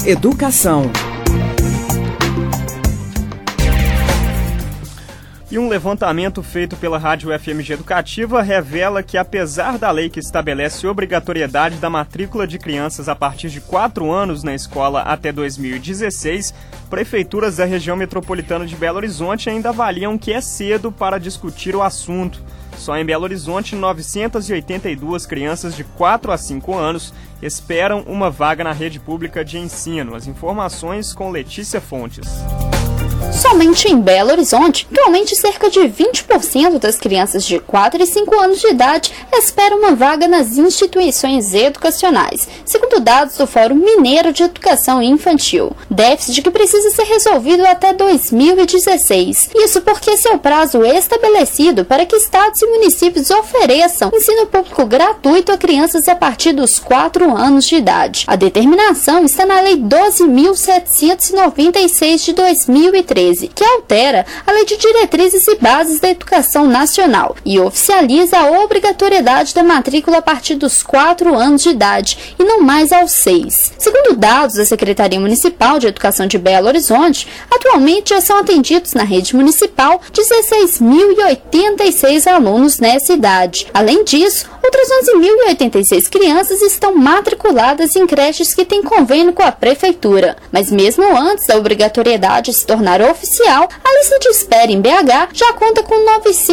Educação. E um levantamento feito pela Rádio FMG Educativa revela que, apesar da lei que estabelece obrigatoriedade da matrícula de crianças a partir de 4 anos na escola até 2016, prefeituras da região metropolitana de Belo Horizonte ainda avaliam que é cedo para discutir o assunto. Só em Belo Horizonte, 982 crianças de 4 a 5 anos esperam uma vaga na rede pública de ensino. As informações com Letícia Fontes. Somente em Belo Horizonte, atualmente cerca de 20% das crianças de 4 e 5 anos de idade esperam uma vaga nas instituições educacionais, segundo dados do Fórum Mineiro de Educação Infantil. Déficit que precisa ser resolvido até 2016. Isso porque esse é o prazo estabelecido para que estados e municípios ofereçam ensino público gratuito a crianças a partir dos 4 anos de idade. A determinação está na Lei 12.796 de 2013. Que altera a Lei de Diretrizes e Bases da Educação Nacional e oficializa a obrigatoriedade da matrícula a partir dos 4 anos de idade e não mais aos 6. Segundo dados da Secretaria Municipal de Educação de Belo Horizonte, atualmente já são atendidos na rede municipal 16.086 alunos nessa idade. Além disso, outras 11.086 crianças estão matriculadas em creches que têm convênio com a Prefeitura. Mas mesmo antes da obrigatoriedade se tornar oficial, a lista de espera em BH já conta com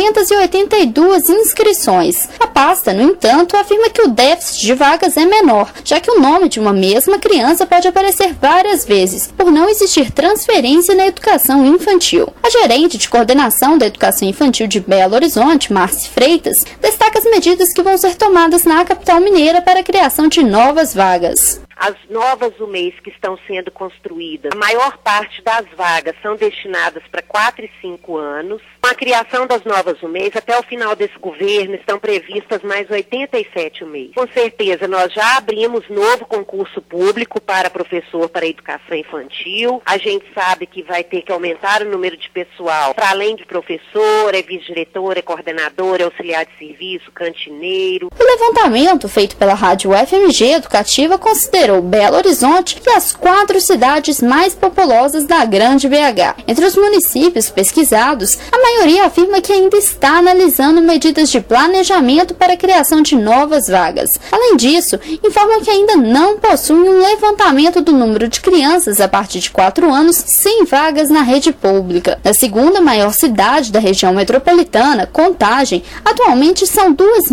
982 inscrições. A pasta, no entanto, afirma que o déficit de vagas é menor, já que o nome de uma mesma criança pode aparecer várias vezes, por não existir transferência na educação infantil. A gerente de coordenação da educação infantil de Belo Horizonte, Marci Freitas, destaca as medidas que vão ser tomadas na capital mineira para a criação de novas vagas. As novas UMEIs que estão sendo construídas, a maior parte das vagas são destinadas para 4 e 5 anos. Com a criação das novas UMEIs, até o final desse governo, estão previstas mais 87 UMEIs. Com certeza, nós já abrimos novo concurso público para professor para a educação infantil. A gente sabe que vai ter que aumentar o número de pessoal, para além de professor, é vice-diretor, é coordenador, é auxiliar de serviço, cantineiro. O levantamento feito pela Rádio FMG Educativa considerou Belo Horizonte e as 4 cidades mais populosas da Grande BH. Entre os municípios pesquisados, a maioria afirma que ainda está analisando medidas de planejamento para a criação de novas vagas. Além disso, informam que ainda não possuem um levantamento do número de crianças a partir de 4 anos sem vagas na rede pública. Na segunda maior cidade da região metropolitana, Contagem, atualmente são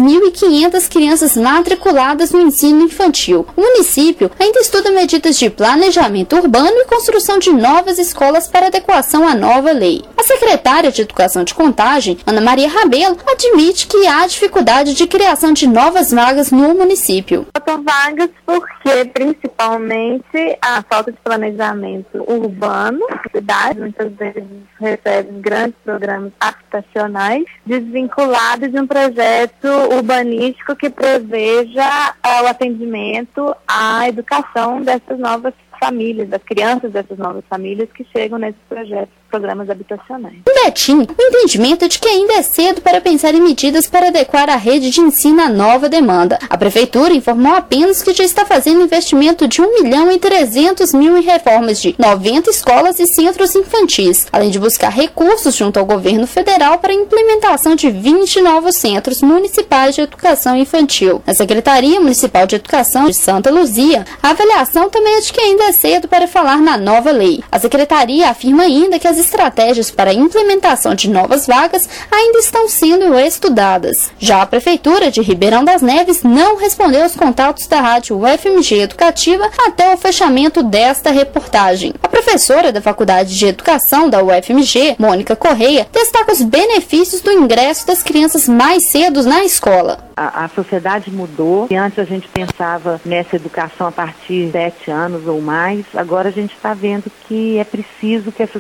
2.500 crianças matriculadas no ensino infantil. O município ainda estuda medidas de planejamento urbano e construção de novas escolas para adequação à nova lei. A secretária de Educação de Contagem, Ana Maria Rabelo, admite que há dificuldade de criação de novas vagas no município. Faltam vagas porque, principalmente, a falta de planejamento urbano. A cidade muitas vezes recebe grandes programas habitacionais desvinculados de um projeto urbanístico que preveja o atendimento à educação dessas novas famílias, das crianças dessas novas famílias que chegam nesses programas habitacionais. Em Betim, o entendimento é de que ainda é cedo para pensar em medidas para adequar a rede de ensino à nova demanda. A Prefeitura informou apenas que já está fazendo investimento de R$1.300.000 em reformas de 90 escolas e centros infantis, além de buscar recursos junto ao governo federal para a implementação de 20 novos centros municipais de educação infantil. Na Secretaria Municipal de Educação de Santa Luzia, a avaliação também é de que ainda é cedo para falar na nova lei. A Secretaria afirma ainda que as estratégias para a implementação de novas vagas ainda estão sendo estudadas. Já a Prefeitura de Ribeirão das Neves não respondeu aos contatos da Rádio UFMG Educativa até o fechamento desta reportagem. A professora da Faculdade de Educação da UFMG, Mônica Correia, destaca os benefícios do ingresso das crianças mais cedo na escola. A sociedade mudou, e antes a gente pensava nessa educação a partir de 7 anos ou mais, agora a gente está vendo que é preciso que essas crianças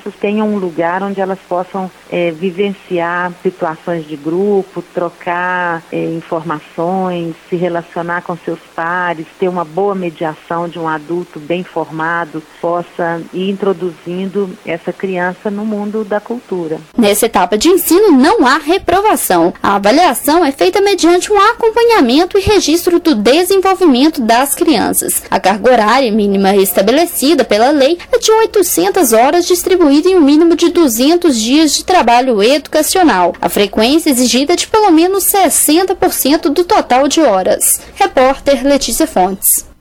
crianças tenham um lugar onde elas possam vivenciar situações de grupo, trocar informações, se relacionar com seus pares, ter uma boa mediação de um adulto bem formado, possa ir introduzindo essa criança no mundo da cultura. Nessa etapa de ensino não há reprovação. A avaliação é feita mediante um acompanhamento e registro do desenvolvimento das crianças. A carga horária mínima estabelecida pela lei é de 800 horas distribuída em um mínimo de 200 dias de trabalho educacional. A frequência exigida é de pelo menos 60% do total de horas. Repórter Letícia Fontes.